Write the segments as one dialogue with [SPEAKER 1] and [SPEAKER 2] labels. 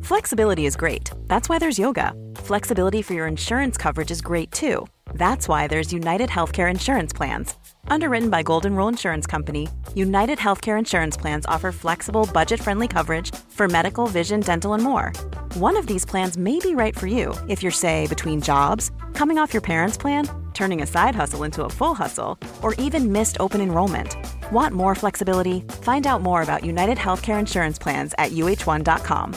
[SPEAKER 1] Flexibility is great. That's why there's yoga. Flexibility for your insurance coverage is great too. That's why there's United Healthcare Insurance Plans. Underwritten by Golden Rule Insurance Company, United Healthcare Insurance Plans offer flexible, budget-friendly coverage for medical, vision, dental, and more. One of these plans may be right for you if you're, say, between jobs, coming off your parents' plan, turning a side hustle into a full hustle, or even missed open enrollment. Want more flexibility? Find out more about United Healthcare Insurance Plans at uh1.com.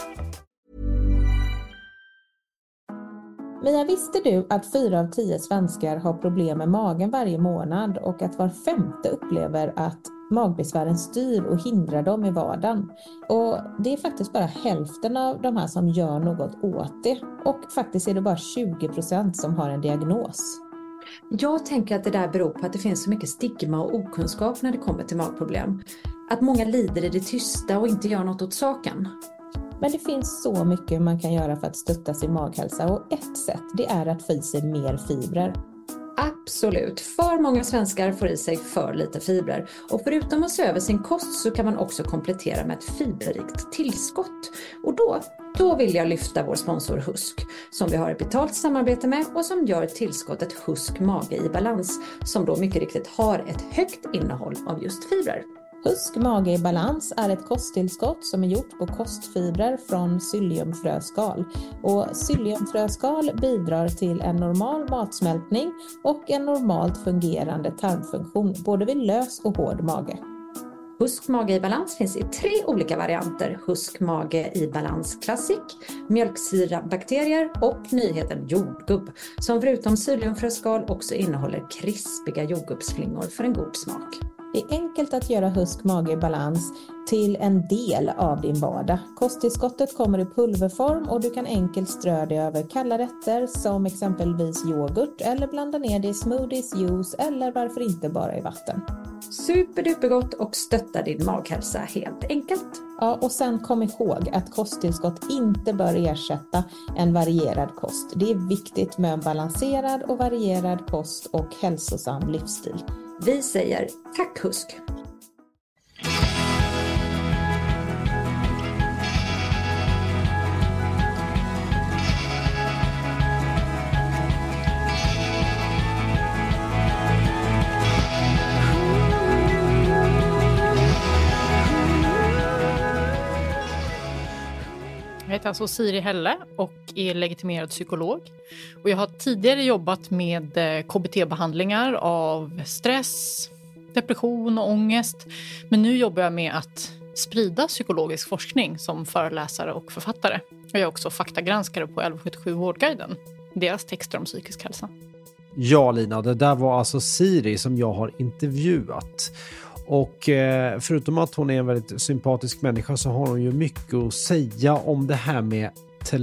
[SPEAKER 2] Mia, visste du att 4 av 10 svenskar har problem med magen varje månad och att var 5:e upplever att magbesvären styr och hindrar dem i vardagen? Och det är faktiskt bara hälften av de här som gör något åt det. Och faktiskt är det bara 20% som har en diagnos.
[SPEAKER 3] Jag tänker att det där beror på att det finns så mycket stigma och okunskap när det kommer till magproblem. Att många lider i det tysta och inte gör något åt saken.
[SPEAKER 2] Men det finns så mycket man kan göra för att stötta sin maghälsa, och ett sätt det är att få i sig mer fibrer.
[SPEAKER 3] Absolut. För många svenskar får i sig för lite fibrer. Och förutom att se över sin kost så kan man också komplettera med ett fiberrikt tillskott. Och då vill jag lyfta vår sponsor Husk, som vi har ett betalt samarbete med och som gör tillskottet Husk Mage i Balans, som då mycket riktigt har ett högt innehåll av just fibrer.
[SPEAKER 2] Husk Mage i Balans är ett kosttillskott som är gjort på kostfibrer från psylliumfröskal. Och psylliumfröskal bidrar till en normal matsmältning och en normalt fungerande tarmfunktion, både vid lös och hård mage.
[SPEAKER 3] Husk Mage i Balans finns i 3 olika varianter. Husk Mage i Balans Classic, mjölksyrabakterier och nyheten jordgubb, som förutom psylliumfröskal också innehåller krispiga jordgubbsflingor för en god smak.
[SPEAKER 2] Det är enkelt att göra Husk Mage i Balans till en del av din vardag. Kosttillskottet kommer i pulverform och du kan enkelt strö det över kalla rätter som exempelvis yoghurt, eller blanda ner det i smoothies, juice eller varför inte bara i vatten.
[SPEAKER 3] Superdupergott och stöttar din maghälsa helt enkelt.
[SPEAKER 2] Ja, och sen kom ihåg att kosttillskott inte bör ersätta en varierad kost. Det är viktigt med en balanserad och varierad kost och hälsosam livsstil.
[SPEAKER 3] Vi säger tack Husk!
[SPEAKER 4] Jag heter alltså Siri Helle och är legitimerad psykolog. Och jag har tidigare jobbat med KBT-behandlingar av stress, depression och ångest. Men nu jobbar jag med att sprida psykologisk forskning som föreläsare och författare. Jag är också faktagranskare på 1177 Vårdguiden, deras texter om psykisk hälsa.
[SPEAKER 5] Ja Lina, det där var alltså Siri som jag har intervjuat. Och förutom att hon är en väldigt sympatisk människa så har hon ju mycket att säga om det här med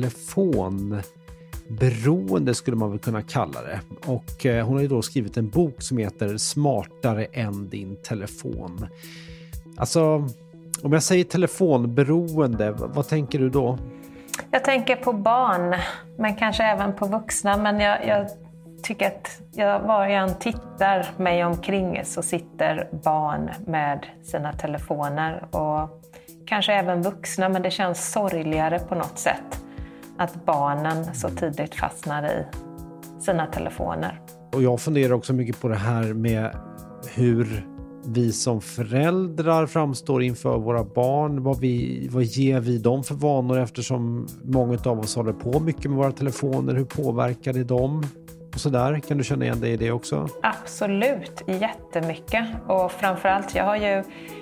[SPEAKER 5] telefonberoende, skulle man väl kunna kalla det. Och hon har ju då skrivit en bok som heter Smartare än din telefon. Alltså, om jag säger telefonberoende, vad tänker du då?
[SPEAKER 6] Jag tänker på barn, men kanske även på vuxna. Men jag tycker att var jag än tittar mig omkring så sitter barn med sina telefoner, och kanske även vuxna, men det känns sorgligare på något sätt att barnen så tidigt fastnar i sina telefoner.
[SPEAKER 5] Och jag funderar också mycket på det här med hur vi som föräldrar framstår inför våra barn. Vad ger vi dem för vanor, eftersom många av oss håller på mycket med våra telefoner. Hur påverkar det dem? Och så där, kan du känna igen dig i det också?
[SPEAKER 6] Absolut, jättemycket. Och framförallt, jag har ju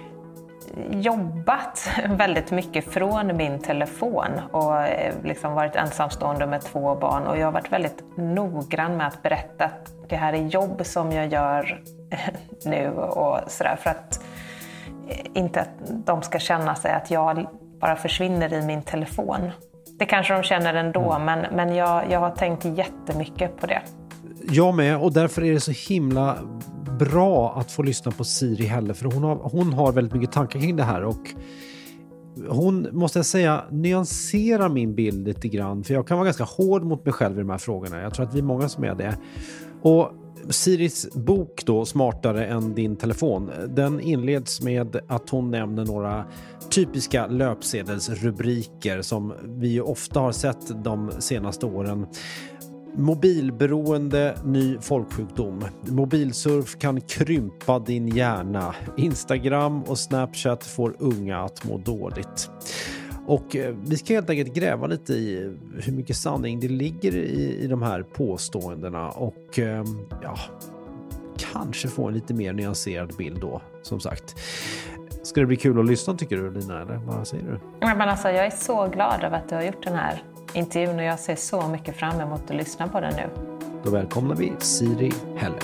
[SPEAKER 6] jobbat väldigt mycket från min telefon och liksom varit ensamstående med 2 barn. Och jag har varit väldigt noggrann med att berätta att det här är jobb som jag gör nu och sådär, för att inte att de ska känna sig att jag bara försvinner i min telefon. Det kanske de känner ändå, men jag har tänkt jättemycket på det.
[SPEAKER 5] Jag med, och därför är det så himla bra att få lyssna på Siri Helle, för hon har väldigt mycket tankar kring det här, och hon, måste jag säga, nyanserar min bild lite grann, för jag kan vara ganska hård mot mig själv i de här frågorna. Jag tror att vi är många som är det. Och Siris bok då, Smartare än din telefon, den inleds med att hon nämner några typiska löpsedelsrubriker som vi ju ofta har sett de senaste åren. Mobilberoende, ny folksjukdom. Mobilsurf kan krympa din hjärna. Instagram och Snapchat får unga att må dåligt. Och vi ska helt enkelt gräva lite i hur mycket sanning det ligger i de här påståendena och kanske få en lite mer nyanserad bild då, som sagt. Ska det bli kul att lyssna, tycker du, Lina, eller vad säger du?
[SPEAKER 6] Men alltså, jag är så glad över att du har gjort den här intervjun och jag ser så mycket fram emot att lyssna på den nu.
[SPEAKER 5] Då välkomnar vi Siri Helle.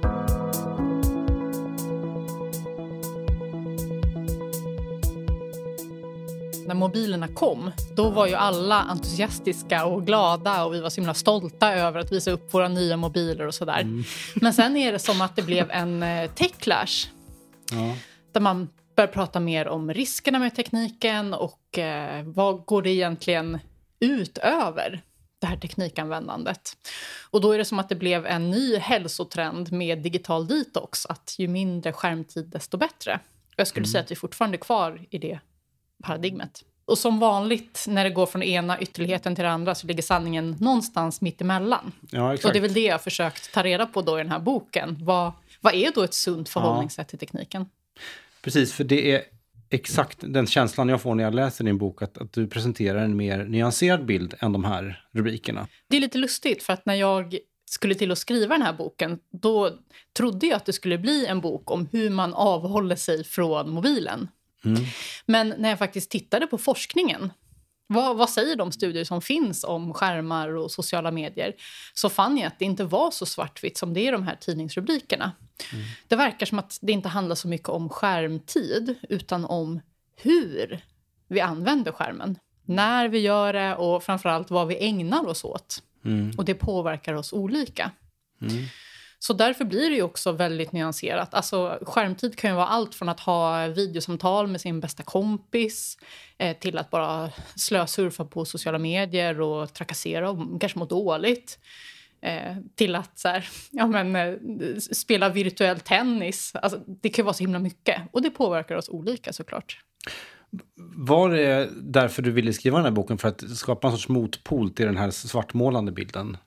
[SPEAKER 4] När mobilerna kom, då var ju alla entusiastiska och glada och vi var så himla stolta över att visa upp våra nya mobiler och sådär. Men sen är det som att det blev en techclash. Ja. Där man börjar prata mer om riskerna med tekniken och vad går det egentligen ut över det här teknikanvändandet. Och då är det som att det blev en ny hälsotrend med digital detox, att ju mindre skärmtid desto bättre. Och jag skulle säga att vi fortfarande är kvar i det paradigmet. Och som vanligt när det går från ena ytterligheten till den andra så ligger sanningen någonstans mitt emellan.
[SPEAKER 7] Ja, exakt.
[SPEAKER 4] Och det är väl det jag har försökt ta reda på då i den här boken. Vad är då ett sunt förhållningssätt till tekniken?
[SPEAKER 7] Precis, för det är exakt den känslan jag får när jag läser din bok, att du presenterar en mer nyanserad bild än de här rubrikerna.
[SPEAKER 4] Det är lite lustigt, för att när jag skulle till att skriva den här boken, då trodde jag att det skulle bli en bok om hur man avhåller sig från mobilen. Men när jag faktiskt tittade på forskningen, vad säger de studier som finns om skärmar och sociala medier, så fann jag att det inte var så svartvitt som det är i de här tidningsrubrikerna. Det verkar som att det inte handlar så mycket om skärmtid utan om hur vi använder skärmen. När vi gör det och framförallt vad vi ägnar oss åt. Och det påverkar oss olika. Så därför blir det ju också väldigt nyanserat. Alltså skärmtid kan ju vara allt från att ha videosamtal med sin bästa kompis till att bara slösurfa på sociala medier och trakassera och kanske må dåligt. Till att så här, spela virtuell tennis. Alltså, det kan ju vara så himla mycket. Och det påverkar oss olika såklart.
[SPEAKER 7] Var det därför du ville skriva den här boken? För att skapa en sorts motpol till den här svartmålande bilden?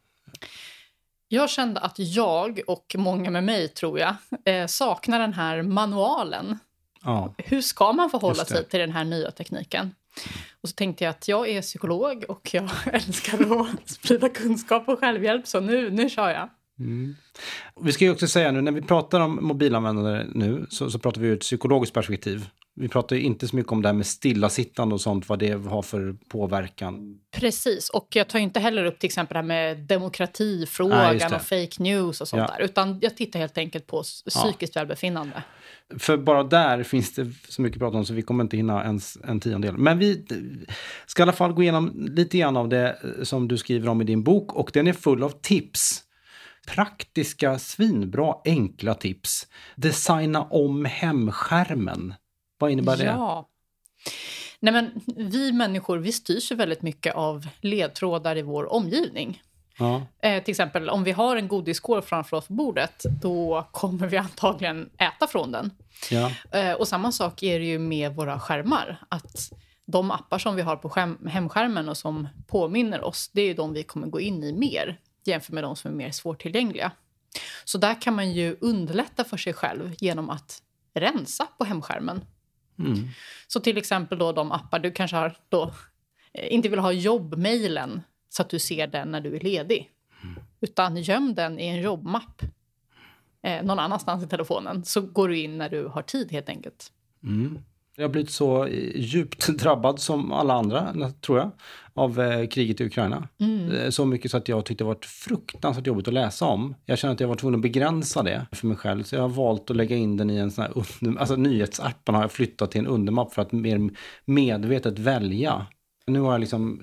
[SPEAKER 4] Jag kände att jag och många med mig, tror jag, saknar den här manualen. Ja. Hur ska man förhålla sig till den här nya tekniken? Och så tänkte jag att jag är psykolog och jag älskar att sprida kunskap och självhjälp. Så nu kör jag.
[SPEAKER 7] Vi ska ju också säga nu, när vi pratar om mobilanvändare nu så pratar vi ur ett psykologiskt perspektiv. Vi pratar ju inte så mycket om det här med stillasittande och sånt, vad det har för påverkan.
[SPEAKER 4] Precis, och jag tar inte heller upp till exempel det här med demokratifrågan och fake news och sånt där. Utan jag tittar helt enkelt på psykiskt välbefinnande. För
[SPEAKER 7] bara där finns det så mycket att prata om så vi kommer inte hinna ens en tiondel. Men vi ska i alla fall gå igenom lite grann av det som du skriver om i din bok. Och den är full av tips. Praktiska, svinbra, enkla tips. Designa om hemskärmen. Vad innebär det?
[SPEAKER 4] Ja. Nej, men vi människor, vi styrs ju väldigt mycket av ledtrådar i vår omgivning. Ja. Till exempel om vi har en godisskål framför oss på bordet, då kommer vi antagligen äta från den. Ja. Och samma sak är det ju med våra skärmar. Att de appar som vi har på hemskärmen och som påminner oss, det är ju de vi kommer gå in i mer jämfört med de som är mer svårtillgängliga. Så där kan man ju underlätta för sig själv genom att rensa på hemskärmen. Så till exempel då de appar du kanske har då inte vill ha jobbmailen så att du ser den när du är ledig. Utan göm den i en jobbmapp någon annanstans i telefonen, så går du in när du har tid helt enkelt.
[SPEAKER 7] Jag har blivit så djupt drabbad som alla andra, tror jag, av kriget i Ukraina. Så mycket så att jag tyckte det var fruktansvärt jobbigt att läsa om. Jag känner att jag var tvungen att begränsa det för mig själv. Så jag har valt att lägga in den i en sån här alltså nyhetsappen har jag flyttat till en undermapp för att mer medvetet välja. Nu har jag liksom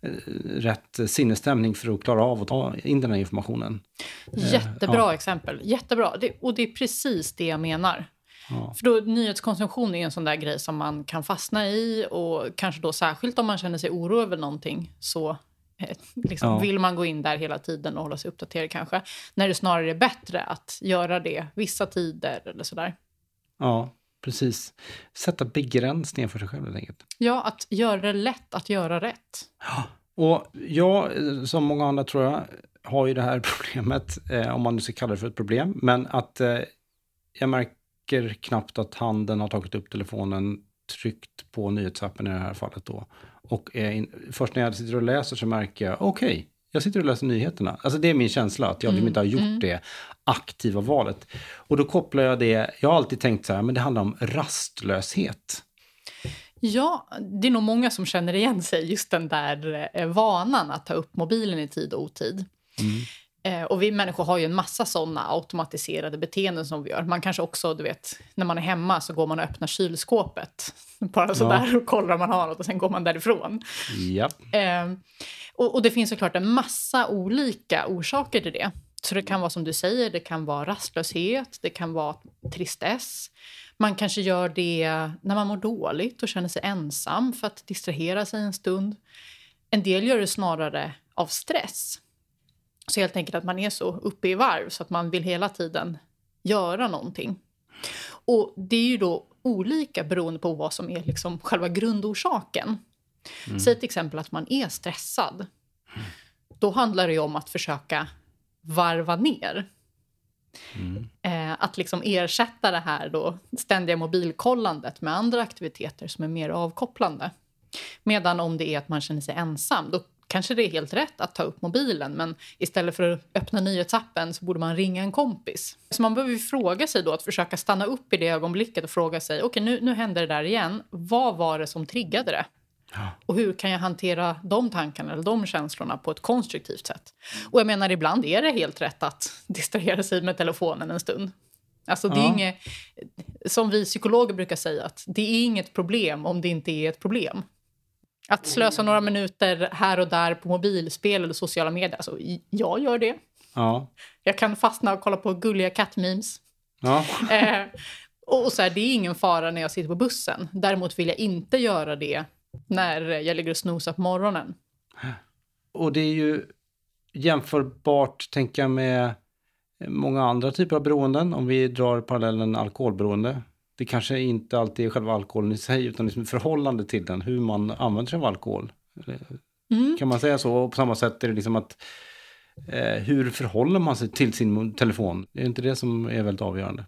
[SPEAKER 7] rätt sinnesstämning för att klara av att ta in den här informationen.
[SPEAKER 4] Jättebra exempel, jättebra. Och det är precis det jag menar. Ja. För då nyhetskonsumtion är en sån där grej som man kan fastna i, och kanske då särskilt om man känner sig oro över någonting så Vill man gå in där hela tiden och hålla sig uppdaterad kanske? När det snarare är bättre att göra det vissa tider eller sådär.
[SPEAKER 7] Ja, precis. Sätta begränsningar för sig själv helt enkelt.
[SPEAKER 4] Ja, att göra det lätt att göra rätt.
[SPEAKER 7] Ja, och jag, som många andra tror jag, har ju det här problemet, om man nu ska kalla det för ett problem, men att jag märker knappt att handen har tagit upp telefonen, tryckt på nyhetsappen i det här fallet då. Och först när jag sitter och läser så märker jag, okej, jag sitter och läser nyheterna. Alltså det är min känsla, att jag inte har gjort det aktiva valet. Och då kopplar jag det, jag har alltid tänkt så här, men det handlar om rastlöshet.
[SPEAKER 4] Ja, det är nog många som känner igen sig just den där vanan att ta upp mobilen i tid och otid. Och vi människor har ju en massa sådana automatiserade beteenden som vi gör. Man kanske också, du vet, när man är hemma så går man och öppnar kylskåpet. Bara sådär och kollar om man har något och sen går man därifrån.
[SPEAKER 7] Ja.
[SPEAKER 4] Och det finns såklart en massa olika orsaker till det. Så det kan vara som du säger, det kan vara rastlöshet, det kan vara tristess. Man kanske gör det när man mår dåligt och känner sig ensam för att distrahera sig en stund. En del gör det snarare av stress. Så helt enkelt att man är så uppe i varv så att man vill hela tiden göra någonting. Och det är ju då olika beroende på vad som är liksom själva grundorsaken. Säg till exempel att man är stressad. Då handlar det ju om att försöka varva ner. Att liksom ersätta det här då ständiga mobilkollandet med andra aktiviteter som är mer avkopplande. Medan om det är att man känner sig ensam, då kanske det är helt rätt att ta upp mobilen, men istället för att öppna nyhetsappen så borde man ringa en kompis. Så man behöver fråga sig då, att försöka stanna upp i det ögonblicket och fråga sig, okej, nu händer det där igen. Vad var det som triggade det? Ja. Och hur kan jag hantera de tankarna eller de känslorna på ett konstruktivt sätt? Och jag menar, ibland är det helt rätt att distrahera sig med telefonen en stund. Alltså det är inget, som vi psykologer brukar säga, att det är inget problem om det inte är ett problem. Att slösa några minuter här och där på mobilspel eller sociala medier. Alltså, jag gör det. Ja. Jag kan fastna och kolla på gulliga kattmemes. Ja. Och så här, det är ingen fara när jag sitter på bussen. Däremot vill jag inte göra det när jag ligger och snosar på morgonen.
[SPEAKER 7] Och det är ju jämförbart, tänker jag, med många andra typer av beroenden. Om vi drar parallellen alkoholberoende. Det kanske inte alltid är själva alkoholen i sig, utan liksom förhållande till den. Hur man använder sig av alkohol. Kan man säga så? Och på samma sätt är det liksom att hur förhåller man sig till sin telefon? Det är inte det som är väldigt avgörande.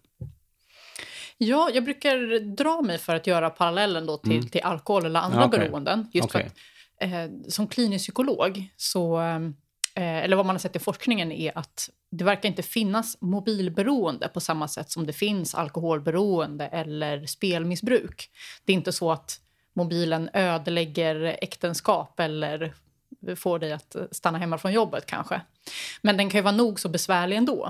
[SPEAKER 4] Ja, jag brukar dra mig för att göra parallellen då till alkohol eller andra beroenden. Just för att som klinisk psykolog så, eller vad man har sett i forskningen är att det verkar inte finnas mobilberoende på samma sätt som det finns alkoholberoende eller spelmissbruk. Det är inte så att mobilen ödelägger äktenskap eller får dig att stanna hemma från jobbet kanske. Men den kan ju vara nog så besvärlig ändå.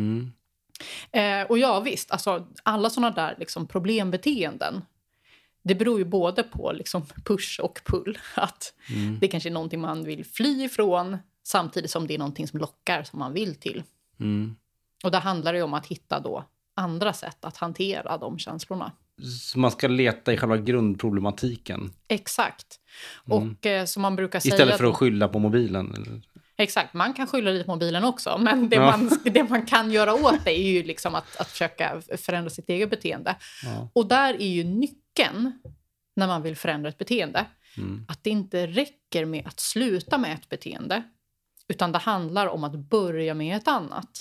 [SPEAKER 4] Och ja visst, alltså, alla sådana där liksom problembeteenden, det beror ju både på liksom push och pull. Att det kanske är någonting man vill fly ifrån samtidigt som det är någonting som lockar som man vill till. Och där handlar det ju om att hitta då andra sätt att hantera de känslorna.
[SPEAKER 7] Så man ska leta i själva grundproblematiken.
[SPEAKER 4] Exakt. Och som man brukar säga...
[SPEAKER 7] Istället för att skylla på mobilen. Eller?
[SPEAKER 4] Exakt, man kan skylla lite på mobilen också. Men det man kan göra åt det är ju liksom att försöka förändra sitt eget beteende. Ja. Och där är ju nyckeln när man vill förändra ett beteende. Att det inte räcker med att sluta med ett beteende. Utan det handlar om att börja med ett annat.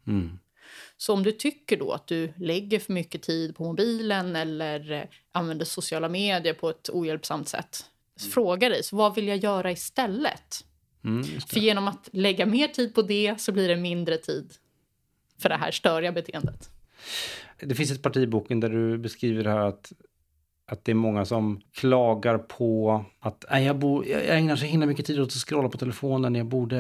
[SPEAKER 4] Så om du tycker då att du lägger för mycket tid på mobilen eller använder sociala medier på ett ohjälpsamt sätt. Fråga dig, så vad vill jag göra istället? För genom att lägga mer tid på det så blir det mindre tid för det här störiga beteendet.
[SPEAKER 7] Det finns ett parti i boken där du beskriver det här att det är många som klagar på att jag ägnar så himla mycket tid åt att scrolla på telefonen. Jag borde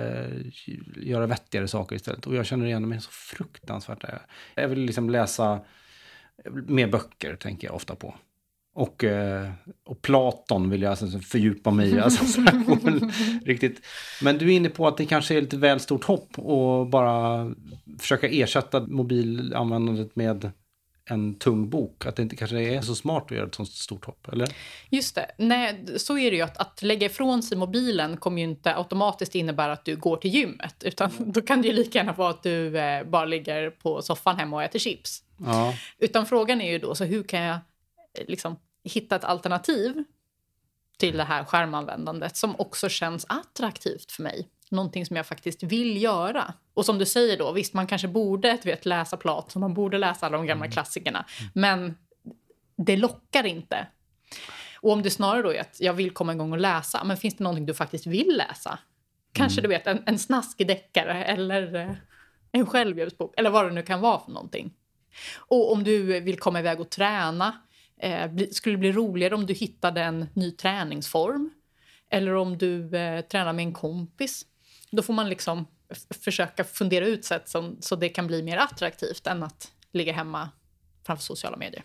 [SPEAKER 7] göra vettigare saker istället. Och jag känner igen mig så fruktansvärt. Jag vill liksom läsa mer böcker, tänker jag ofta på. Och Platon vill jag alltså fördjupa mig i. Alltså, riktigt. Men du är inne på att det kanske är lite väl stort hopp och bara försöka ersätta mobilanvändandet med en tung bok. Att det inte kanske är så smart att göra ett sånt stort hopp, eller?
[SPEAKER 4] Just det. Nej, så är det ju att lägga ifrån sig mobilen kommer ju inte automatiskt innebära att du går till gymmet. Utan då kan det ju lika gärna vara att du bara ligger på soffan hemma och äter chips.
[SPEAKER 7] Ja.
[SPEAKER 4] Utan frågan är ju då, så hur kan jag liksom hitta ett alternativ till det här skärmanvändandet som också känns attraktivt för mig. Någonting som jag faktiskt vill göra. Och som du säger då, visst man kanske borde läsa Platon, man borde läsa alla de gamla klassikerna. Men det lockar inte. Och om det snarare då är att jag vill komma igång och läsa, men finns det någonting du faktiskt vill läsa? Kanske du vet en snaskig deckare eller en självhjälpsbok eller vad det nu kan vara för någonting. Och om du vill komma iväg och träna, skulle det bli roligare om du hittade en ny träningsform? Eller om du tränar med en kompis? Då får man liksom försöka fundera ut sätt så det kan bli mer attraktivt än att ligga hemma framför sociala medier.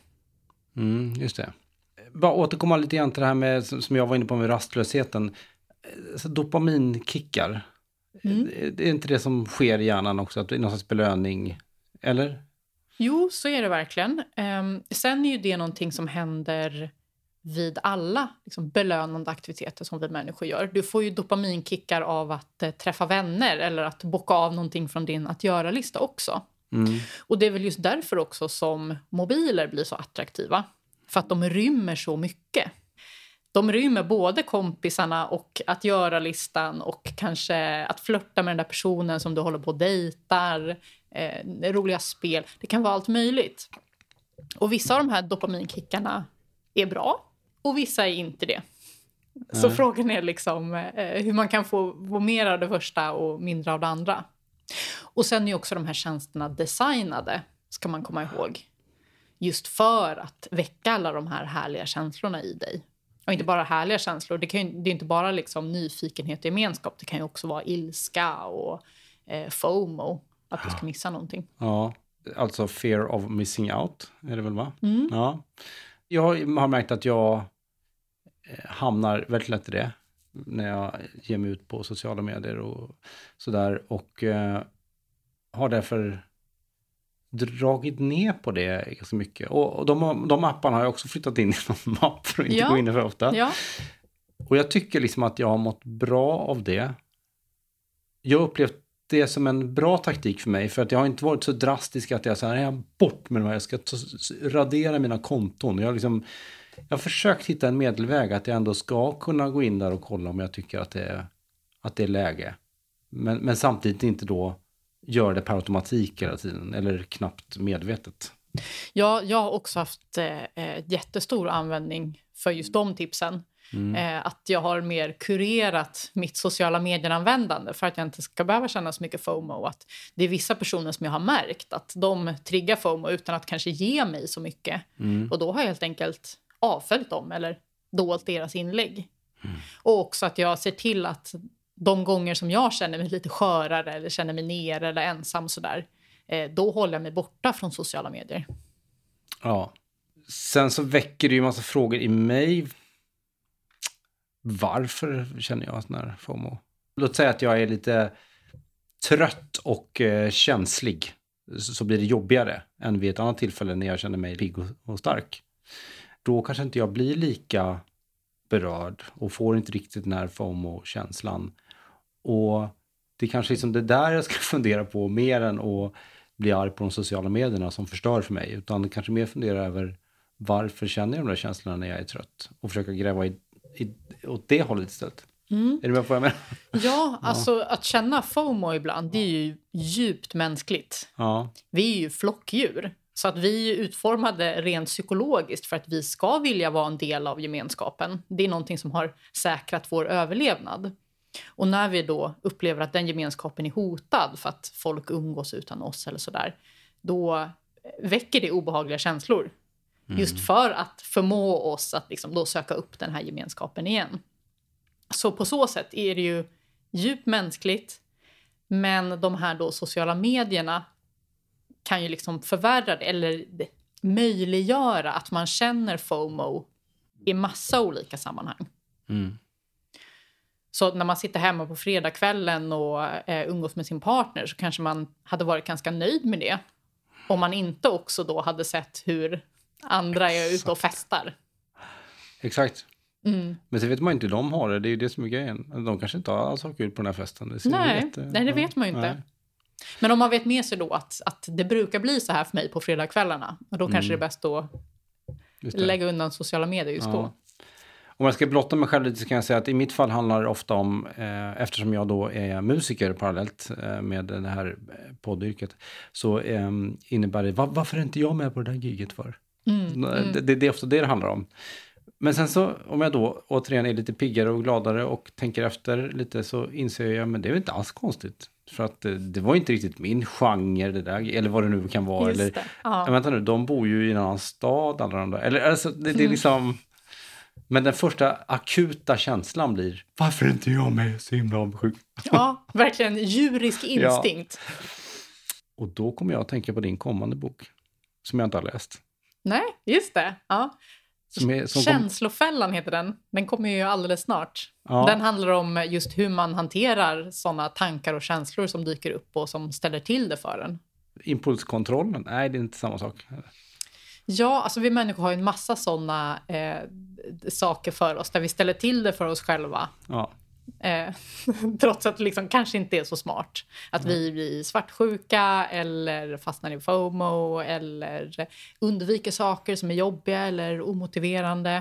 [SPEAKER 7] Just det. Bara återkomma lite grann till det här med, som jag var inne på med rastlösheten. Så dopaminkickar. Det är inte det som sker i hjärnan också? Att det är någon slags belöning, eller?
[SPEAKER 4] Jo, så är det verkligen. Sen är ju det någonting som händer vid alla liksom, belönande aktiviteter som vi människor gör. Du får ju dopaminkickar av att träffa vänner eller att bocka av någonting från din att göra-lista också. Och det är väl just därför också som mobiler blir så attraktiva. För att de rymmer så mycket. De rymmer både kompisarna och att göra-listan och kanske att flirta med den där personen som du håller på och dejtar. Roliga spel. Det kan vara allt möjligt. Och vissa av de här dopaminkickarna är bra och vissa är inte det. Så frågan är liksom hur man kan få mer av det första och mindre av det andra. Och sen är också de här tjänsterna designade, ska man komma ihåg. Just för att väcka alla de här härliga känslorna i dig. Och inte bara härliga känslor. Det är inte bara liksom nyfikenhet och gemenskap. Det kan ju också vara ilska och FOMO. Att du ska missa någonting.
[SPEAKER 7] Ja, alltså fear of missing out är det väl, va? Ja. Jag har märkt att jag hamnar väldigt lätt i det när jag ger mig ut på sociala medier och sådär. Och har därför dragit ner på det ganska mycket. Och de apparna har jag också flyttat in i någon mapp för att inte gå in för ofta. Ja. Och jag tycker liksom att jag har mått bra av det. Jag har upplevt det som en bra taktik för mig. För att jag har inte varit så drastisk att jag säger bort med det här. Jag ska radera mina konton. Jag har försökt hitta en medelväg. Att jag ändå ska kunna gå in där och kolla om jag tycker att det är läge. Men samtidigt inte då gör det per automatik hela tiden. Eller knappt medvetet.
[SPEAKER 4] Ja, jag har också haft jättestor användning för just de tipsen. Att jag har mer kurerat mitt sociala medieanvändande för att jag inte ska behöva känna så mycket FOMO. Att det är vissa personer som jag har märkt att de triggar FOMO utan att kanske ge mig så mycket. Och då har jag helt enkelt avföljt dem eller dolt deras inlägg. Och också att jag ser till att de gånger som jag känner mig lite skörare eller känner mig nere eller ensam sådär, då håller jag mig borta från sociala medier.
[SPEAKER 7] Ja. Sen så väcker det ju en massa frågor i mig. Varför känner jag sån här FOMO? Låt säga att jag är lite trött och känslig. Så blir det jobbigare än vid ett annat tillfälle när jag känner mig pigg och stark. Då kanske inte jag blir lika berörd och får inte riktigt den här FOMO-känslan. Och det är kanske liksom det där jag ska fundera på mer än att bli arg på de sociala medierna som förstör för mig. Utan kanske mer fundera över varför känner jag de där känslorna när jag är trött. Och försöka gräva åt det hållet istället. Är du med på vad jag menar?
[SPEAKER 4] Ja, alltså att känna FOMO ibland, det är ju djupt mänskligt. Ja. Vi är ju flockdjur. Så att vi är utformade rent psykologiskt för att vi ska vilja vara en del av gemenskapen. Det är någonting som har säkrat vår överlevnad. Och när vi då upplever att den gemenskapen är hotad för att folk umgås utan oss eller sådär, då väcker det obehagliga känslor. Just för att förmå oss att liksom då söka upp den här gemenskapen igen. Så på så sätt är det ju djupt mänskligt. Men de här då sociala medierna kan ju liksom förvärra det, eller möjliggöra att man känner FOMO i massa olika sammanhang. Så när man sitter hemma på fredagskvällen och umgås med sin partner så kanske man hade varit ganska nöjd med det. om man inte också då hade sett hur andra är ute och festar.
[SPEAKER 7] Exakt. Men så vet man inte hur de har det. Det är ju det som är grejen. De kanske inte alls har kul på den här festen.
[SPEAKER 4] Nej, det vet man ju inte. Nej. Men om man vet med sig då att det brukar bli så här för mig på fredagskvällarna. Och då kanske det är bäst att lägga undan sociala medier just då.
[SPEAKER 7] Om jag ska blotta mig själv lite så kan jag säga att i mitt fall handlar det ofta om, eftersom jag då är musiker parallellt med det här poddyrket, så innebär det, varför är inte jag med på det där giget för? Det är ofta det handlar om. Men sen så, om jag då återigen är lite piggare och gladare och tänker efter lite, så inser jag, men det är väl inte alls konstigt. För att det var inte riktigt min genre det där, eller vad det nu kan vara. Eller, vänta nu, de bor ju i en annan stad, alla de där. Eller, alltså, det är liksom... Men den första akuta känslan blir, varför är inte jag med, så himla avundsjuk?
[SPEAKER 4] Ja, verkligen djurisk instinkt.
[SPEAKER 7] Ja. Och då kommer jag att tänka på din kommande bok, som jag inte har läst.
[SPEAKER 4] Nej, just det. Ja. Känslofällan heter den. Den kommer ju alldeles snart. Ja. Den handlar om just hur man hanterar sådana tankar och känslor som dyker upp och som ställer till det för en.
[SPEAKER 7] Impulskontrollen? Nej, det är inte samma sak.
[SPEAKER 4] Ja, alltså vi människor har ju en massa sådana saker för oss där vi ställer till det för oss själva. Ja. Trots att det liksom kanske inte är så smart. Att vi blir svartsjuka eller fastnar i FOMO eller undviker saker som är jobbiga eller omotiverande.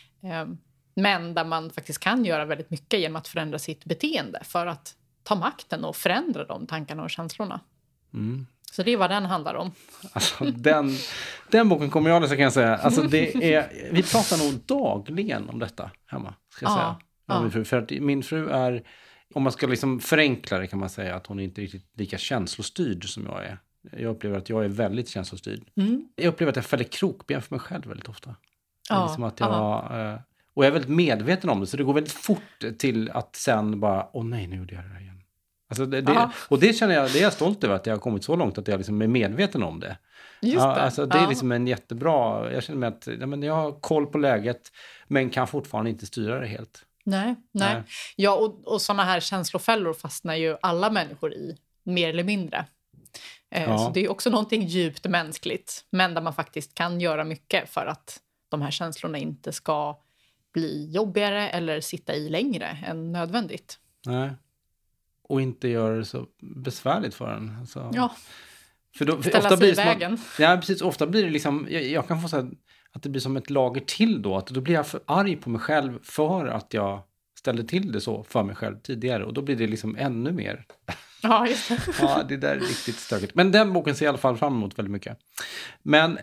[SPEAKER 4] Men där man faktiskt kan göra väldigt mycket genom att förändra sitt beteende för att ta makten och förändra de tankarna och känslorna. Så det är vad den handlar om.
[SPEAKER 7] Alltså, den boken kommer jag läsa, kan jag säga. Alltså, vi pratar nog dagligen om detta hemma, ska jag säga. Ja, min fru, för att min fru är, om man ska liksom förenkla det kan man säga, att hon är inte riktigt lika känslostyrd som jag är. Jag upplever att jag är väldigt känslostyrd. Jag upplever att jag fäller krokben för mig själv väldigt ofta. Liksom att och jag är väldigt medveten om det, så det går väldigt fort till att sen bara, nej, nu gjorde jag det där igen. Alltså och det känner jag, det är jag stolt över, att jag har kommit så långt att jag liksom är medveten om det.
[SPEAKER 4] Just det.
[SPEAKER 7] Alltså det är liksom en jättebra, jag känner mig att jag har koll på läget, men kan fortfarande inte styra det helt.
[SPEAKER 4] Nej. Ja, och sådana här känslofällor fastnar ju alla människor i, mer eller mindre. Så det är också någonting djupt mänskligt, men där man faktiskt kan göra mycket för att de här känslorna inte ska bli jobbigare eller sitta i längre än nödvändigt.
[SPEAKER 7] Nej. Och inte göra det så besvärligt för en. Alltså.
[SPEAKER 4] Ja,
[SPEAKER 7] för då,
[SPEAKER 4] ställa
[SPEAKER 7] ofta
[SPEAKER 4] sig i
[SPEAKER 7] blir
[SPEAKER 4] vägen.
[SPEAKER 7] Ja, precis. Ofta blir det liksom, jag kan få så här, att det blir som ett lager till då. Att då blir jag för arg på mig själv för att jag ställde till det så för mig själv tidigare. Och då blir det liksom ännu mer.
[SPEAKER 4] Ja, just det.
[SPEAKER 7] Ja, det där är riktigt stökigt. Men den boken ser i alla fall fram emot väldigt mycket. Men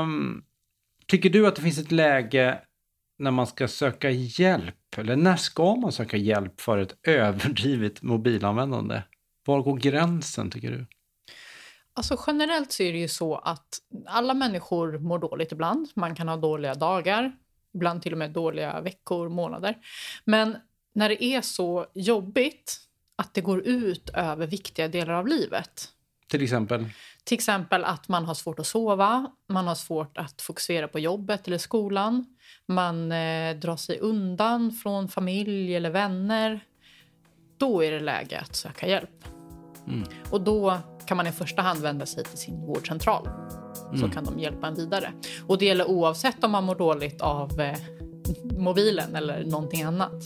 [SPEAKER 7] tycker du att det finns ett läge när man ska söka hjälp? Eller när ska man söka hjälp för ett överdrivet mobilanvändande? Var går gränsen, tycker du?
[SPEAKER 4] Alltså generellt så är det ju så att alla människor mår dåligt ibland. Man kan ha dåliga dagar, ibland till och med dåliga veckor, månader. Men när det är så jobbigt att det går ut över viktiga delar av livet.
[SPEAKER 7] Till exempel?
[SPEAKER 4] Till exempel att man har svårt att sova, man har svårt att fokusera på jobbet eller skolan. Man drar sig undan från familj eller vänner. Då är det läge att söka hjälp. Och då kan man i första hand vända sig till sin vårdcentral. Så kan de hjälpa en vidare. Och det gäller oavsett om man mår dåligt av mobilen eller någonting annat.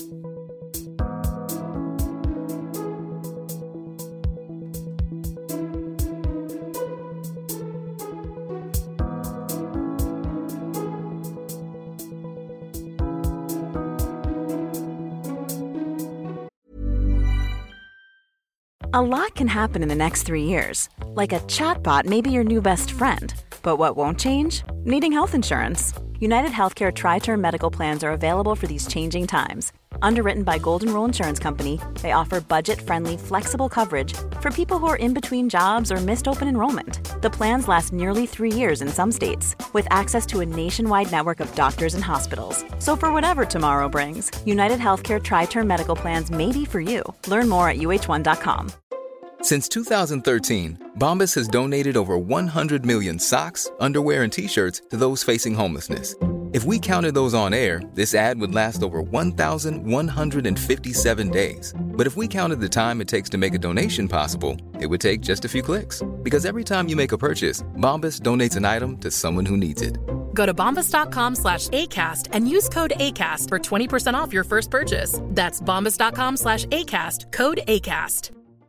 [SPEAKER 1] A lot can happen in the next 3 years. Like a chatbot may be your new best friend. But what won't change? Needing health insurance. United Healthcare Tri-Term Medical Plans are available for these changing times. Underwritten by Golden Rule Insurance Company, they offer budget-friendly, flexible coverage for people who are in between jobs or missed open enrollment. The plans last nearly 3 years in some states, with access to a nationwide network of doctors and hospitals. So for whatever tomorrow brings, United Healthcare Tri-Term Medical Plans may be for you. Learn more at uh1.com.
[SPEAKER 8] Since 2013, Bombas has donated over 100 million socks, underwear, and T-shirts to those facing homelessness. If we counted those on air, this ad would last over 1,157 days. But if we counted the time it takes to make a donation possible, it would take just a few clicks. Because every time you make a purchase, Bombas donates an item to someone who needs it.
[SPEAKER 9] Go to bombas.com/ACAST and use code ACAST for 20% off your first purchase. That's bombas.com/ACAST, code ACAST.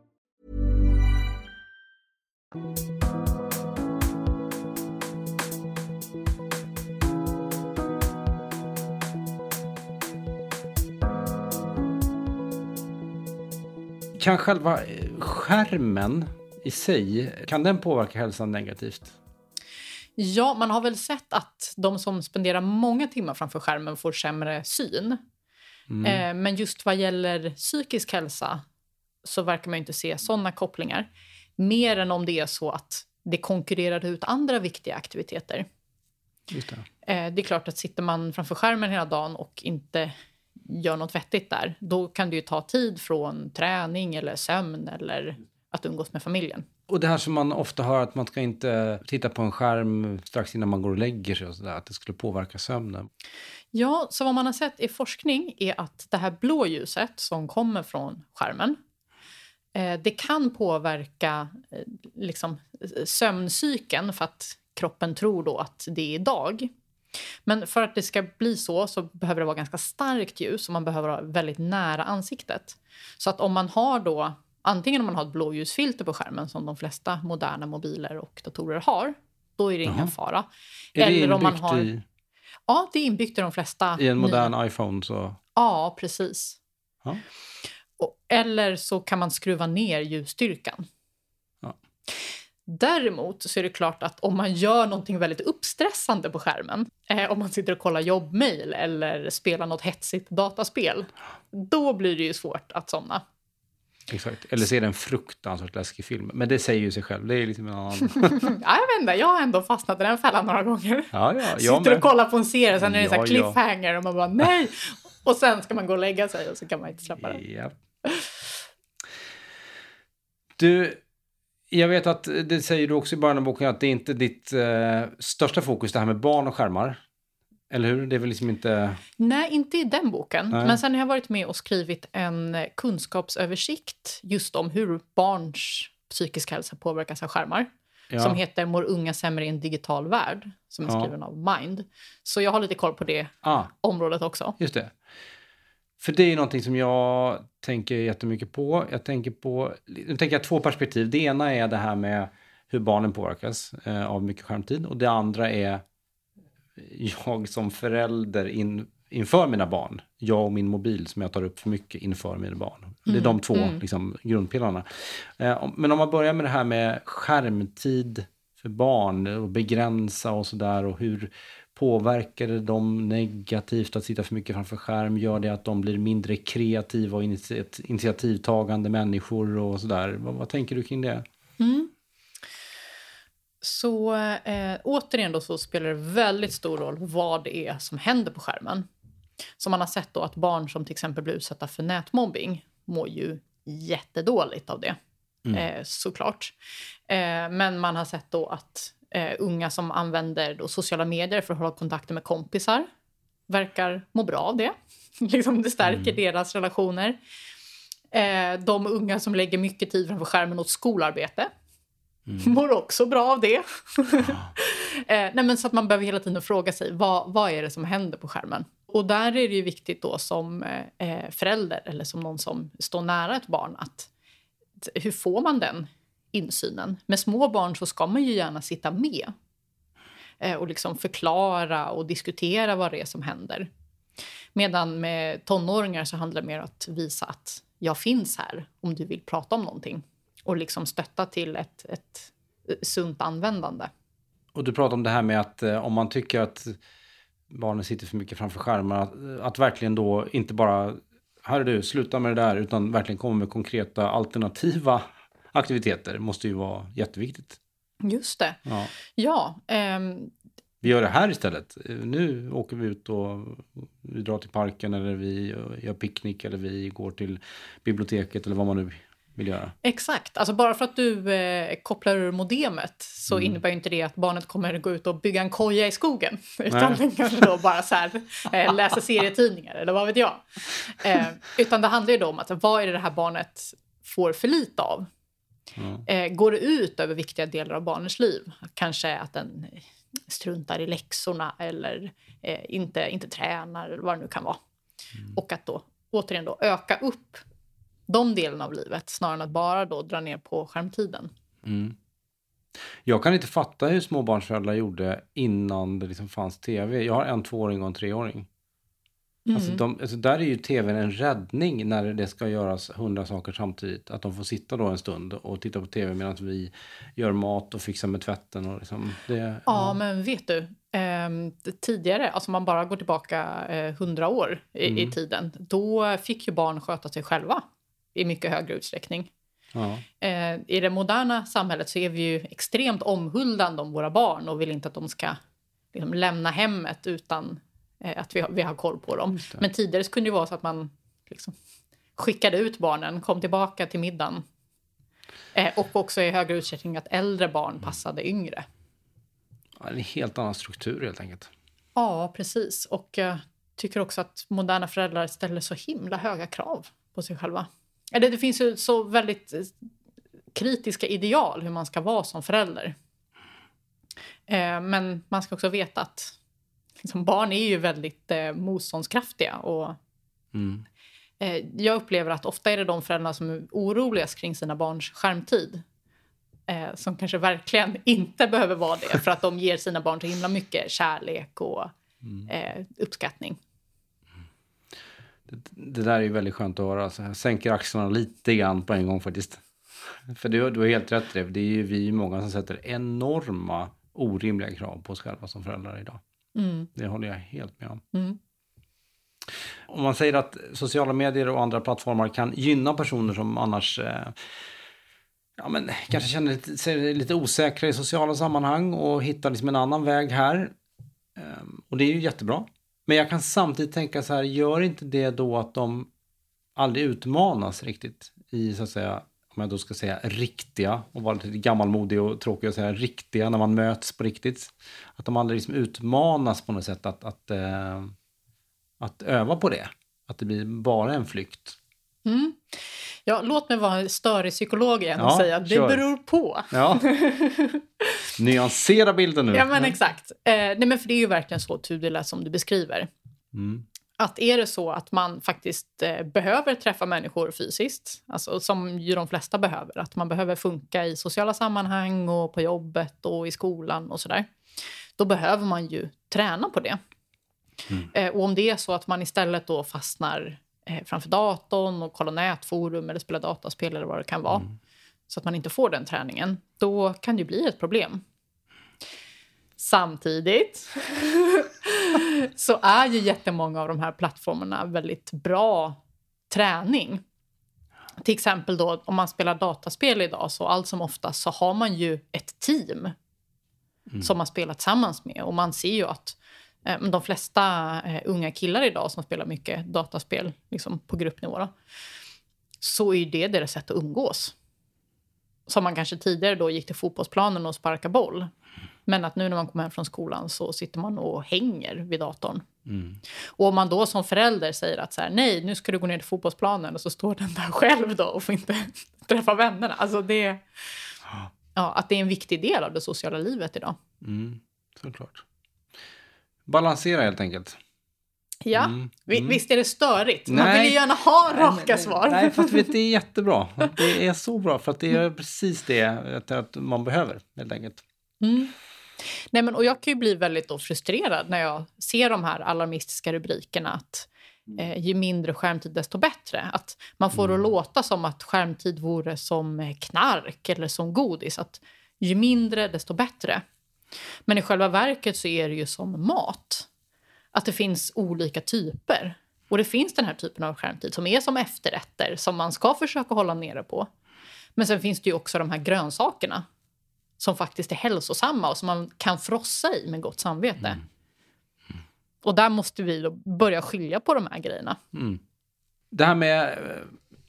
[SPEAKER 7] Kan själva skärmen i sig, kan den påverka hälsan negativt?
[SPEAKER 4] Ja, man har väl sett att de som spenderar många timmar framför skärmen får sämre syn. Men just vad gäller psykisk hälsa så verkar man inte se sådana kopplingar. Mer än om det är så att det konkurrerar ut andra viktiga aktiviteter.
[SPEAKER 7] Just det.
[SPEAKER 4] Det är klart att sitter man framför skärmen hela dagen och inte gör något vettigt där, då kan det ju ta tid från träning eller sömn eller att umgås med familjen.
[SPEAKER 7] Och det här som man ofta hör, att man ska inte titta på en skärm strax innan man går och lägger sig och sådär, att det skulle påverka sömnen.
[SPEAKER 4] Ja, så vad man har sett i forskning är att det här blå ljuset som kommer från skärmen, det kan påverka liksom sömncykeln för att kroppen tror då att det är dag. Men för att det ska bli så behöver det vara ganska starkt ljus och man behöver vara väldigt nära ansiktet. Så att om man har då, antingen om man har ett blåljusfilter på skärmen som de flesta moderna mobiler och datorer har, då är det ingen fara.
[SPEAKER 7] Är
[SPEAKER 4] eller
[SPEAKER 7] det
[SPEAKER 4] om man
[SPEAKER 7] inbyggt
[SPEAKER 4] har...
[SPEAKER 7] i...
[SPEAKER 4] Ja, det är inbyggt i de flesta.
[SPEAKER 7] I en modern iPhone så...
[SPEAKER 4] Ja, precis.
[SPEAKER 7] Ja.
[SPEAKER 4] Eller så kan man skruva ner ljusstyrkan.
[SPEAKER 7] Ja.
[SPEAKER 4] Däremot så är det klart att om man gör någonting väldigt uppstressande på skärmen, om man sitter och kollar jobbmail eller spelar något hetsigt dataspel, då blir det ju svårt att somna.
[SPEAKER 7] Exakt. Eller ser en fruktansvärt läskig film. Men det säger ju sig själv. Det är liksom en annan...
[SPEAKER 4] Ja, jag vet inte. Jag har ändå fastnat i den fällan några gånger.
[SPEAKER 7] Ja,
[SPEAKER 4] sitter och kollar på en serie, sen är det så här cliffhanger och man bara nej. Och sen ska man gå och lägga sig och så kan man inte släppa det.
[SPEAKER 7] Ja. Du, jag vet att det säger du också i början av boken att det är inte ditt största fokus det här med barn och skärmar. Eller hur? Det är väl liksom inte...
[SPEAKER 4] Nej, inte i den boken.
[SPEAKER 7] Nej.
[SPEAKER 4] Men sen har jag varit med och skrivit en kunskapsöversikt just om hur barns psykisk hälsa påverkas av skärmar. Ja. Som heter Mår unga sämre i en digital värld. Som är skriven av Mind. Så jag har lite koll på det området också.
[SPEAKER 7] Just det. För det är någonting som jag tänker jättemycket på. Nu tänker jag 2 perspektiv. Det ena är det här med hur barnen påverkas av mycket skärmtid. Och det andra är jag som förälder inför mina barn. Jag och min mobil som jag tar upp för mycket inför mina barn. Det är de 2 liksom, grundpelarna. Men om man börjar med det här med skärmtid för barn och begränsa och sådär. Och hur påverkar det dem negativt att sitta för mycket framför skärm? Gör det att de blir mindre kreativa och initiativtagande människor och sådär? Vad tänker du kring det?
[SPEAKER 4] Så återigen då så spelar det väldigt stor roll vad det är som händer på skärmen. Så man har sett då att barn som till exempel blir utsatta för nätmobbing mår ju jättedåligt av det. Såklart. Men man har sett då att unga som använder då sociala medier för att hålla kontakter med kompisar verkar må bra av det. Liksom det stärker deras relationer. De unga som lägger mycket tid framför skärmen åt skolarbete mår också bra av det. Nej, men så att man behöver hela tiden fråga sig vad är det som händer på skärmen. Och där är det ju viktigt då som förälder eller som någon som står nära ett barn att hur får man den insynen? Med små barn så ska man ju gärna sitta med och liksom förklara och diskutera vad det är som händer. Medan med tonåringar så handlar det mer om att visa att jag finns här om du vill prata om någonting. Och liksom stötta till ett sunt användande. Och
[SPEAKER 7] du pratar om det här med att om man tycker att barnen sitter för mycket framför skärmar. Att verkligen då inte bara, här är du, sluta med det där. Utan verkligen komma med konkreta alternativa aktiviteter. Måste ju vara jätteviktigt.
[SPEAKER 4] Just det. Ja.
[SPEAKER 7] Vi gör det här istället. Nu åker vi ut och vi drar till parken eller vi gör picknick eller vi går till biblioteket eller vad man nu vill göra.
[SPEAKER 4] Exakt. Alltså bara för att du kopplar ur modemet så innebär ju inte det att barnet kommer gå ut och bygga en koja i skogen. Utan den kanske då bara så här, läser serietidningar eller vad vet jag. Utan det handlar ju då om att vad är det här barnet får för lite av? Går det ut över viktiga delar av barnets liv? Kanske att den struntar i läxorna eller inte tränar eller vad det nu kan vara. Och att då återigen då öka upp de delarna av livet snarare än att bara då dra ner på skärmtiden.
[SPEAKER 7] Jag kan inte fatta hur småbarnsföräldrar gjorde innan det liksom fanns tv. Jag har en 2-åring och en 3-åring. Alltså där är ju tvn en räddning när det ska göras 100 saker samtidigt. Att de får sitta då en stund och titta på tv medan vi gör mat och fixar med tvätten. Och liksom
[SPEAKER 4] ja, men vet du, tidigare, alltså man bara går tillbaka 100 år i tiden. Då fick ju barn sköta sig själva i mycket högre utsträckning.
[SPEAKER 7] Ja.
[SPEAKER 4] I det moderna samhället så är vi ju extremt omhuldande om våra barn och vill inte att de ska liksom lämna hemmet utan att vi har koll på dem. Men tidigare så kunde det vara så att man liksom skickade ut barnen, kom tillbaka till middagen. Och också i högre utsträckning att äldre barn passade yngre.
[SPEAKER 7] Ja, en helt annan struktur helt enkelt.
[SPEAKER 4] Ja, precis. Och jag tycker också att moderna föräldrar ställer så himla höga krav på sig själva. Det finns ju så väldigt kritiska ideal hur man ska vara som förälder. Men man ska också veta att liksom, barn är ju väldigt motståndskraftiga. Och jag upplever att ofta är det de föräldrarna som är oroligast kring sina barns skärmtid. Som kanske verkligen inte behöver vara det. För att de ger sina barn så himla mycket kärlek och uppskattning.
[SPEAKER 7] Det där är ju väldigt skönt att höra. Så jag sänker axlarna lite grann på en gång faktiskt. För du har helt rätt. Det är ju vi många som sätter enorma orimliga krav på oss själva som föräldrar idag. Det håller jag helt med om. Om man säger att sociala medier och andra plattformar kan gynna personer som annars kanske känner sig lite osäkra i sociala sammanhang och hittar liksom en annan väg här. Och det är ju jättebra. Men jag kan samtidigt tänka så här, gör inte det då att de aldrig utmanas riktigt i så att säga, om jag då ska säga riktiga och vara lite gammalmodig och tråkig att säga riktiga när man möts på riktigt. Att de aldrig liksom utmanas på något sätt att öva på det. Att det blir bara en flykt.
[SPEAKER 4] Ja, låt mig vara en störig psykolog igen och säga att det beror på.
[SPEAKER 7] Ja. Nyansera bilden nu.
[SPEAKER 4] Ja, men exakt. Nej, men för det är ju verkligen så tudelat som du beskriver. Att är det så att man faktiskt behöver träffa människor fysiskt, alltså som ju de flesta behöver, att man behöver funka i sociala sammanhang och på jobbet och i skolan och sådär, då behöver man ju träna på det. Och om det är så att man istället då fastnar framför datorn och kollar nätforum eller spelar dataspel eller vad det kan vara, så att man inte får den träningen, då kan det ju bli ett problem. Samtidigt så är ju jättemånga av de här plattformarna väldigt bra träning. Till exempel då om man spelar dataspel idag, så allt som oftast så har man ju ett team som man spelar tillsammans med. Och man ser ju att de flesta unga killar idag som spelar mycket dataspel liksom på gruppnivå då, så är det deras sätt att umgås. Som man kanske tidigare då gick till fotbollsplanen och sparkade boll. Men att nu när man kommer hem från skolan så sitter man och hänger vid datorn. Och om man då som förälder säger att så här, nej, nu ska du gå ner till fotbollsplanen, och så står den där själv då och får inte träffa vännerna. Alltså det, att det är en viktig del av det sociala livet idag.
[SPEAKER 7] Såklart. Balansera helt enkelt.
[SPEAKER 4] Ja, visst är det störigt. Man vill ju gärna ha raka svar.
[SPEAKER 7] Nej, för att det är jättebra. Det är så bra, för att det är precis det att man behöver helt enkelt.
[SPEAKER 4] Nej, men, och jag kan ju bli väldigt då frustrerad när jag ser de här alarmistiska rubrikerna att ju mindre skärmtid desto bättre. Att man får att låta som att skärmtid vore som knark eller som godis. Att ju mindre desto bättre. Men i själva verket så är det ju som mat. Att det finns olika typer. Och det finns den här typen av skärmtid som är som efterrätter som man ska försöka hålla nere på. Men sen finns det ju också de här grönsakerna som faktiskt är hälsosamma och som man kan frossa i med gott samvete. Och där måste vi då börja skilja på de här grejerna.
[SPEAKER 7] Det här med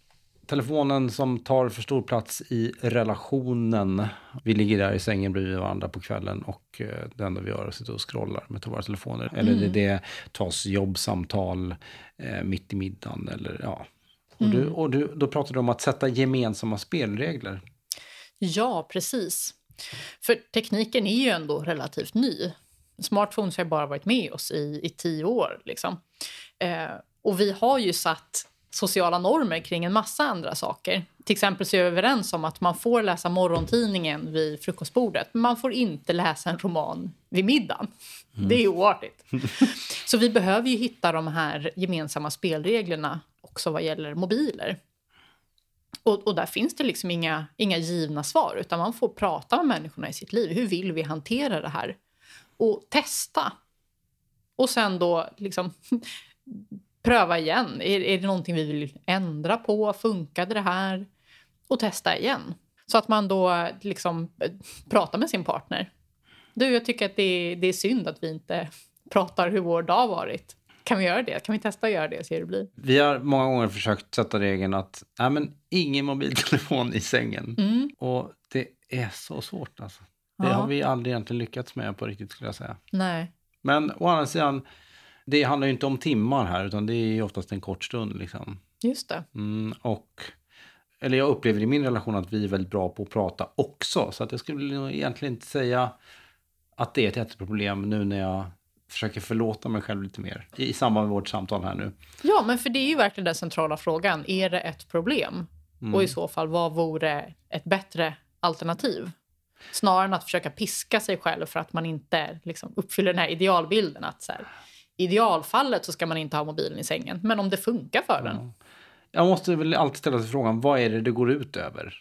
[SPEAKER 7] telefonen som tar för stor plats i relationen. Vi ligger där i sängen bredvid varandra på kvällen och det enda vi gör är att sitta och scrollar med våra telefoner. Eller det tas jobbsamtal mitt i middagen. Eller, ja. Och då pratar du om att sätta gemensamma spelregler.
[SPEAKER 4] Ja, precis. För tekniken är ju ändå relativt ny. Smartphones har ju bara varit med oss i 10 år. Liksom. Och vi har ju satt sociala normer kring en massa andra saker. Till exempel så är vi överens om att man får läsa morgontidningen vid frukostbordet. Men man får inte läsa en roman vid middagen. Det är oartigt. Så vi behöver ju hitta de här gemensamma spelreglerna också vad gäller mobiler. Och där finns det liksom inga givna svar. Utan man får prata med människorna i sitt liv. Hur vill vi hantera det här? Och testa. Och sen då liksom pröva igen. Är det någonting vi vill ändra på? Funkade det här? Och testa igen. Så att man då liksom pratar med sin partner. Jag tycker att det är synd att vi inte pratar hur vår dag har varit. Kan vi göra det? Kan vi testa att göra det? Så det blir.
[SPEAKER 7] Vi har många gånger försökt sätta regeln att ingen mobiltelefon i sängen. Och det är så svårt alltså. Det har vi aldrig egentligen lyckats med på riktigt skulle jag säga.
[SPEAKER 4] Nej.
[SPEAKER 7] Men å andra sidan, det handlar ju inte om timmar här utan det är ju oftast en kort stund liksom.
[SPEAKER 4] Just det.
[SPEAKER 7] Eller jag upplever i min relation att vi är väldigt bra på att prata också. Så att jag skulle nog egentligen inte säga att det är ett jätteproblem nu när jag försöker förlåta mig själv lite mer i samband med vårt samtal här nu.
[SPEAKER 4] Ja, men för det är ju verkligen den centrala frågan. Är det ett problem? Och i så fall, vad vore ett bättre alternativ? Snarare än att försöka piska sig själv för att man inte liksom uppfyller den här idealbilden. Att så här, i idealfallet så ska man inte ha mobilen i sängen. Men om det funkar för den.
[SPEAKER 7] Jag måste väl alltid ställa sig frågan, vad är det går ut över?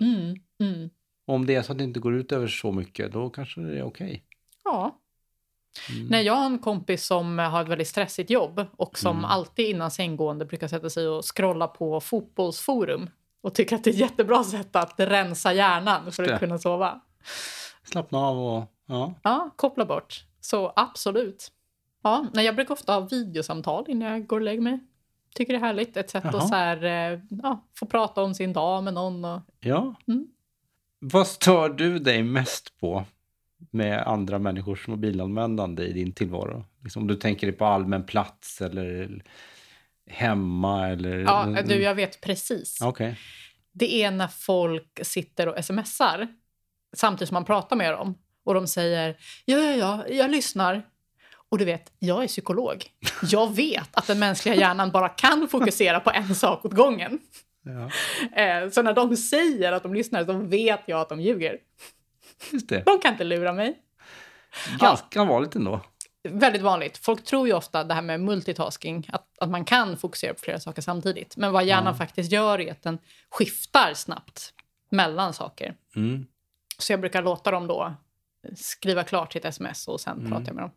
[SPEAKER 7] Om det är så att det inte går ut över så mycket, då kanske det är okej.
[SPEAKER 4] Ja. Nej, jag har en kompis som har ett väldigt stressigt jobb och som alltid innan sänggående brukar sätta sig och scrolla på fotbollsforum och tycker att det är ett jättebra sätt att rensa hjärnan för att kunna sova.
[SPEAKER 7] Slappna av och
[SPEAKER 4] ja, koppla bort. Så absolut. Ja, nej, jag brukar ofta ha videosamtal innan jag går och lägger mig. Tycker det är härligt. Ett sätt att så här, få prata om sin dag med någon. Och.
[SPEAKER 7] Ja. Vad stör du dig mest på med andra människors mobilanvändande i din tillvaro? Liksom, om du tänker dig på allmän plats eller hemma eller...
[SPEAKER 4] Ja, jag vet precis.
[SPEAKER 7] Okay.
[SPEAKER 4] Det är när folk sitter och smsar samtidigt som man pratar med dem. Och de säger, ja, jag lyssnar. Och du vet, jag är psykolog. Jag vet att den mänskliga hjärnan bara kan fokusera på en sak åt gången. Ja. Så när de säger att de lyssnar så vet jag att de ljuger.
[SPEAKER 7] Just det.
[SPEAKER 4] De kan inte lura mig.
[SPEAKER 7] Ganska vanligt ändå.
[SPEAKER 4] Väldigt vanligt. Folk tror ju ofta det här med multitasking. Att man kan fokusera på flera saker samtidigt. Men vad hjärnan faktiskt gör är att den skiftar snabbt mellan saker. Så jag brukar låta dem då skriva klart sitt sms och sen prata med dem.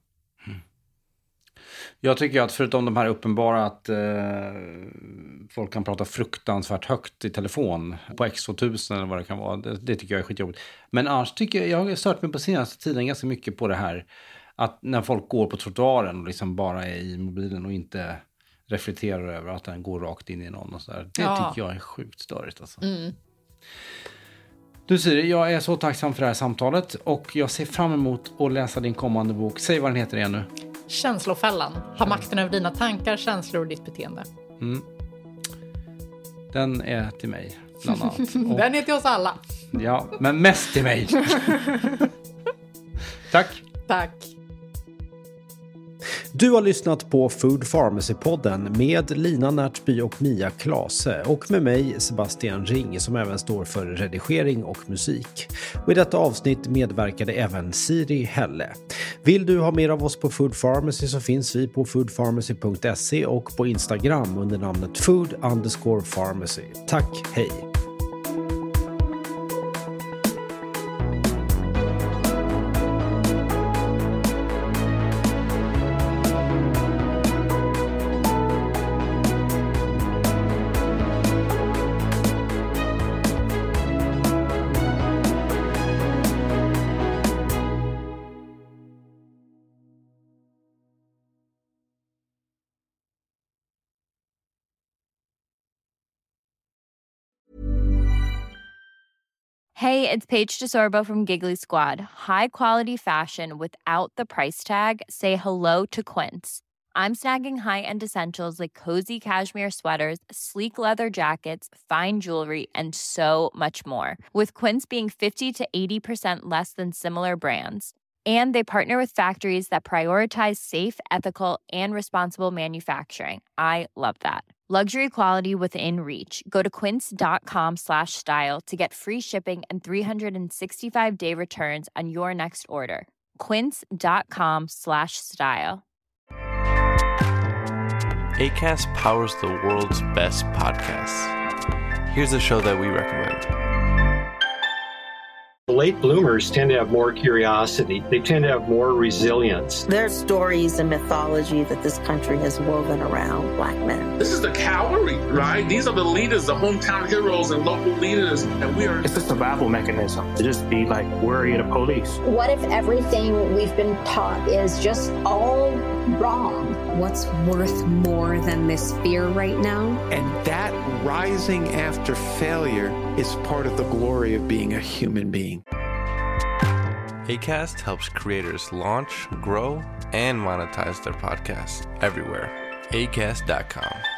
[SPEAKER 7] Jag tycker att förutom de här uppenbara att folk kan prata fruktansvärt högt i telefon på X2000 eller vad det kan vara. Det tycker jag är skitjobbigt. Men annars tycker jag har stört mig på senaste tiden ganska mycket på det här. Att när folk går på trottoaren och liksom bara är i mobilen och inte reflekterar över att den går rakt in i någon och sådär. Det tycker jag är sjukt störigt alltså. Du Siri, jag är så tacksam för det här samtalet och jag ser fram emot att läsa din kommande bok. Säg vad den heter igen nu.
[SPEAKER 4] Känslofällan. Ha makten över dina tankar, känslor och ditt beteende.
[SPEAKER 7] Den är till mig, bland annat.
[SPEAKER 4] Den är till oss alla.
[SPEAKER 7] Ja, men mest till mig. Tack.
[SPEAKER 4] Tack.
[SPEAKER 5] Du har lyssnat på Food Pharmacy-podden med Lina Närtby och Mia Klase och med mig Sebastian Ring som även står för redigering och musik. Och i detta avsnitt medverkade även Siri Helle. Vill du ha mer av oss på Food Pharmacy så finns vi på foodpharmacy.se och på Instagram under namnet food_pharmacy. Tack, hej!
[SPEAKER 10] Hey, it's Paige DeSorbo from Giggly Squad. High quality fashion without the price tag. Say hello to Quince. I'm snagging high-end essentials like cozy cashmere sweaters, sleek leather jackets, fine jewelry, and so much more. With Quince being 50 to 80% less than similar brands. And they partner with factories that prioritize safe, ethical, and responsible manufacturing. I love that. Luxury quality within reach. Go to quince.com/style to get free shipping and 365-day returns on your next order. Quince.com/style.
[SPEAKER 11] Acast powers the world's best podcasts. Here's a show that we recommend.
[SPEAKER 12] Late bloomers tend to have more curiosity. They tend to have more resilience.
[SPEAKER 13] There's stories and mythology that this country has woven around Black men.
[SPEAKER 14] This is the cavalry, right? These are the leaders, the hometown heroes and local leaders. And we are...
[SPEAKER 15] It's a survival mechanism to just be like worried of the police.
[SPEAKER 16] What if everything we've been taught is just all wrong?
[SPEAKER 17] What's worth more than this fear right now?
[SPEAKER 18] And that rising after failure is part of the glory of being a human being.
[SPEAKER 11] Acast helps creators launch, grow, and monetize their podcasts everywhere. Acast.com.